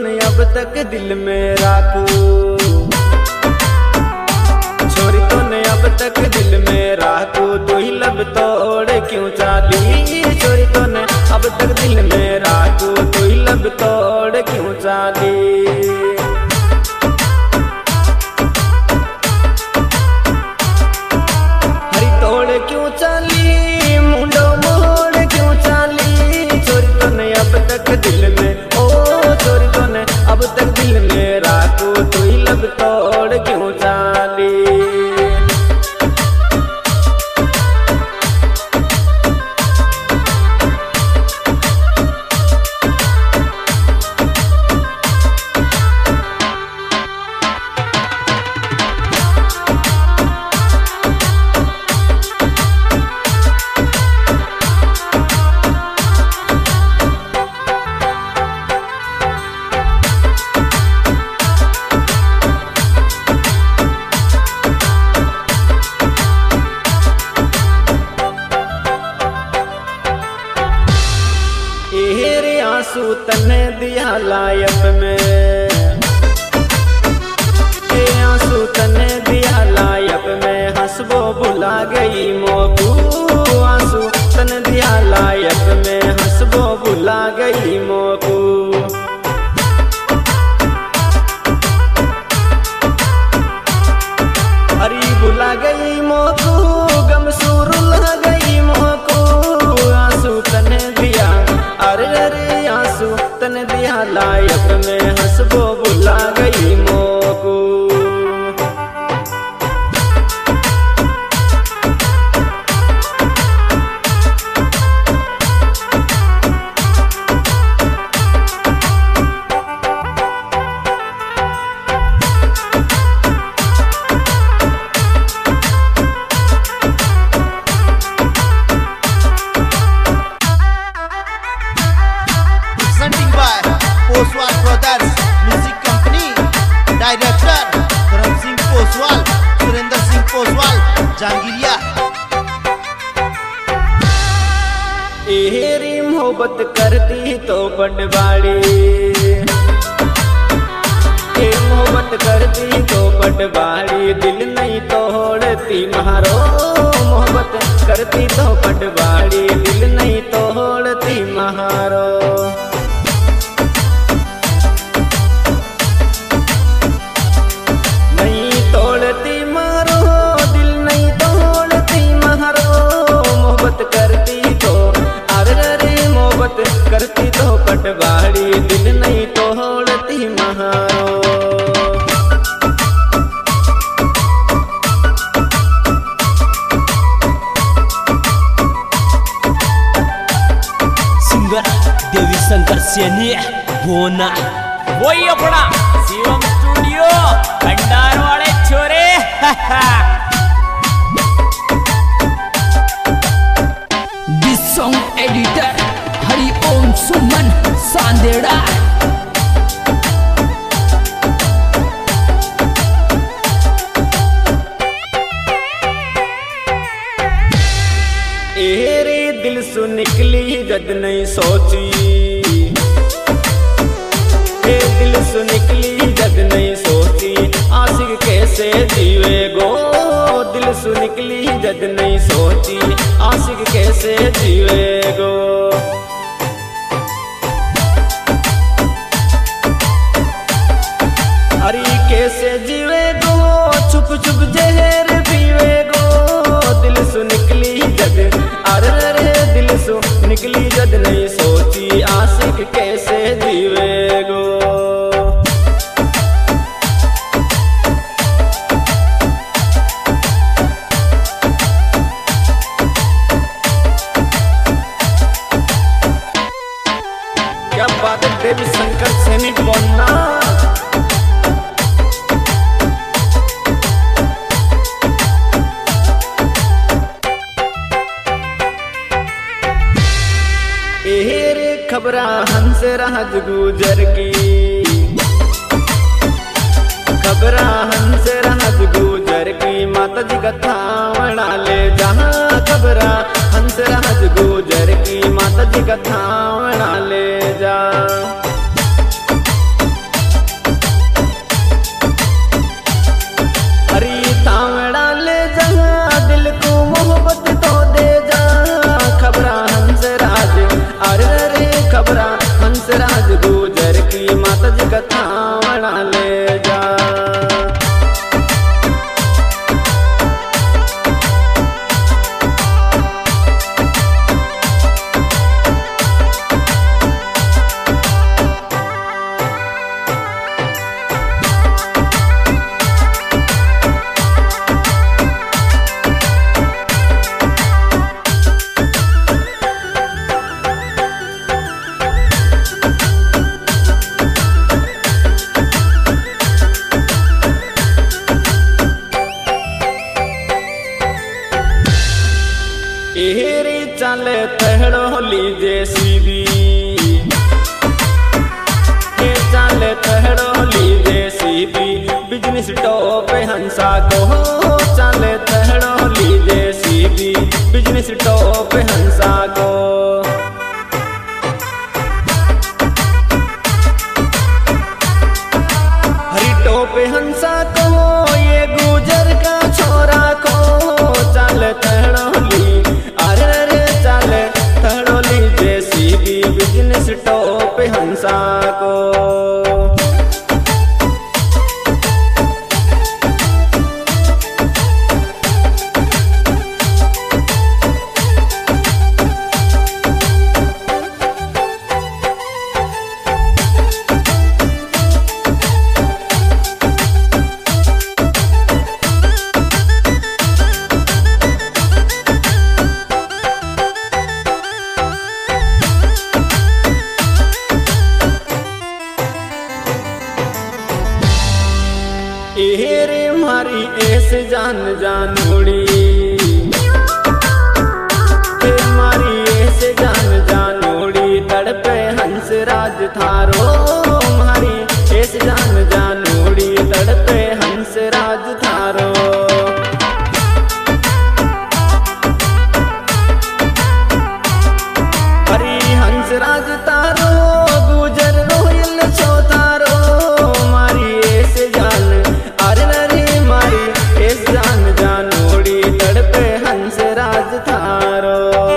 ने अब तक दिल में राखू, छोरी तो ने अब तक दिल में राखू, तू ही लब तोड़ क्यों चाली। छोरी तो ने अब तक दिल में राखू, तू ही लब तोड़ क्यों चाली। हरी तोड़ क्यों चाली, मुंडो मोड़ क्यों चाली। छोरी तो ने अब तक दिल में, ओ छोरी तो ने अब तक दिल में राखू, तू ही लब तोड़ क्यों चाली। आंसू तने दिया लायब में, आंसू तने दिया लायब में, हंसबो भुला गई मोकू। आंसू तने दिया लायब में, हंसबो भुला गई मोकू। अरे भुला गई मोकू, गम सुरुला गई मोकू। आंसू तने दिया, अरे अरे आंसू तने दिया लायब में, हंसबो भुला गई मोकू। Poswal brothers music company, director Dharam Singh Poswal, Surendra Singh Poswal, जहांगीरिया। एरी मोहब्बत करती तो पटवाड़ी, मोहब्बत करती तो पटवाड़ी, दिल नहीं तोड़ती महारो। मोहब्बत करती तो पटवाड़ी, दिल नहीं तोड़ती महारो। करती तो पटवाड़ी, दिल नहीं तोड़ती महारो। सिंगर देवी शंकर सैनी होना वही अपना शिवम स्टूडियो भंडार वाले छोरे। This song editor Hari Om Suman Sanderha. एरे दिल सु निकली जद नहीं सोची, ए दिल सु निकली जद नहीं सोची, आशिक कैसे जीवे गो। दिल सु निकली जद नहीं सोची, आशिक कैसे जीवे गो। हरी कैसे जीवे गो, छुप छुप जहर पीवे गो। दिल सु निकली जद, अरे रे दिल सु निकली जद नहीं सोची, आशिक कैसे जीवे गो। क्या बात है देवी शंकर सैनी बोलना। खबरा हंस राज गुजर की, खबरा हंस राज गुजर की, माता जी कथा बना ले जहाँ। खबरा हंस राज गुजर की, माता जी कथा बना ले जा। एहरी चले तहड़ो लीजे सीबी चले तहड़ो लीजे सीबी बिजनेस टॉप हंसा को चले तहड़ो लीजे सीबी बिजनेस टॉप हंसा को हरी टॉप हंसा को ये गुजर का छोरा को चले तहड़ो बिजनेस टॉप हंसा को एहरे मारी ऐसे जान जानोड़ी मारी ऐसे जान जानोड़ी तड़पे हंस राज थारो मारी ऐसे जान जानोड़ी तड़पे हंस राज थारो हरी हंस राज तारो गुजर रोयल छो तारो मारी ऐसे जान जान जानोड़ी तड़पे हंस राज थारो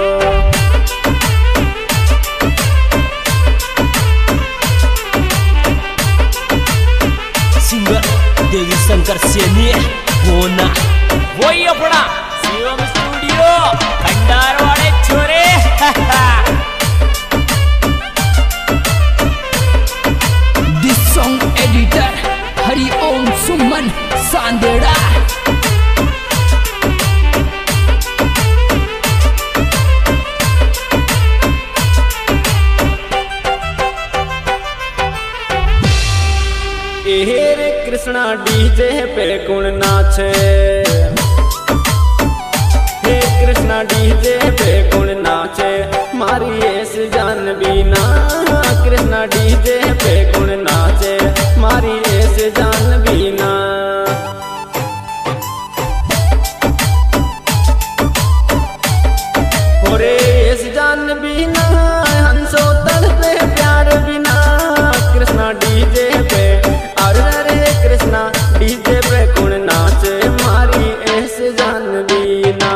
सिंगर देवी शंकर सेनी होना वही अपना शिवम स्टूडियो खंडार वाले छोरे this song editor Hari Om Suman Sanderha एहरे कृष्णा डीजे पे कुण नाचे हे कृष्णा डीजे पे कुण नाचे मारी ऐस जान बीना कृष्णा डीजे पे कुण नाचे मारी ऐस जान बीना होरे ऐस जान बीना हंसो तड़पे प्यार बिना कृष्णा डीजे पे कृष्णा डीजे पे कुण नाचे मारी ऐसे जान बीना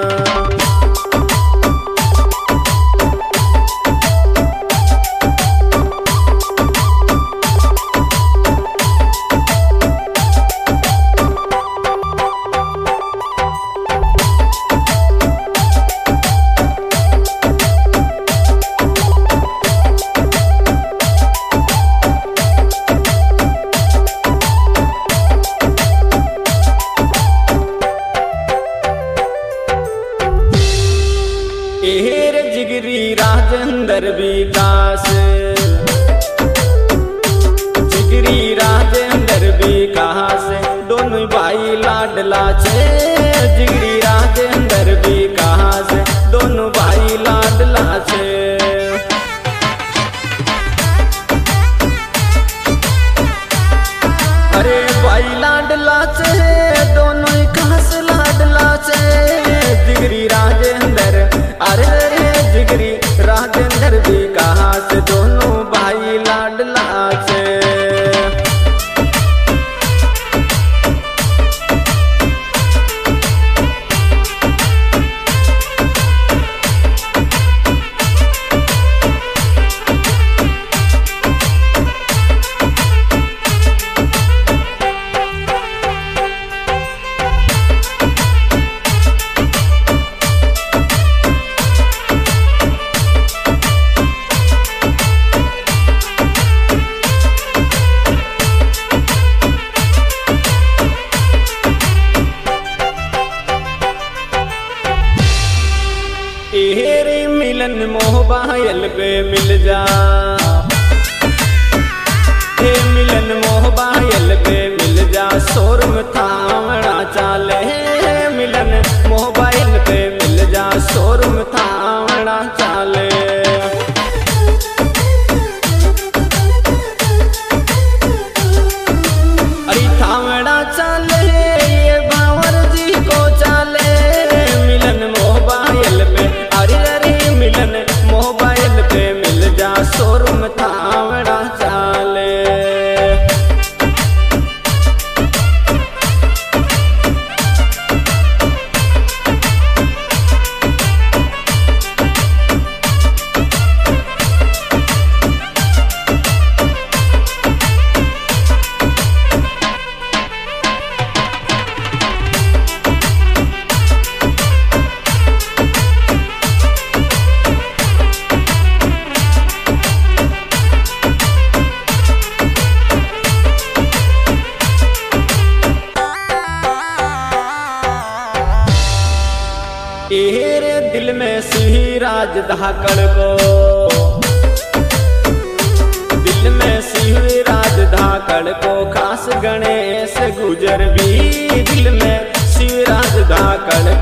एहरे जिगरी राजेंद्र विकास जिगरी राजेंद्र विकास दोनों भाई लाडला छे जिगरी राजेंद्र विकास दोनों भाई लाडला छे अरे भाई लाडला छे दोनों खास लाडला छे जिगरी राजेंद्र अरे जिगरी राजेंद्र विकास दोनों भाई लाडला छे एहरे मिलन मोबाइल पे मिल जा हे मिलन मोबाइल पे मिल जा शोरूम थामड़ा चाले मिलन मोबाइल पे मिल जा शोरूम चाले। अरे थावड़ा चाले ये बावर जी को चाले, मिलन मोबाइल पे, अरे अरे मिलन मोबाइल पे मिल जा, शोरूम थावड़ा चाले। तेरे दिल में सिंहराज धाकड़ को, दिल में सिंहराज धाकड़ को, खास गणेश गुजर भी दिल में सिंहराज धाकड़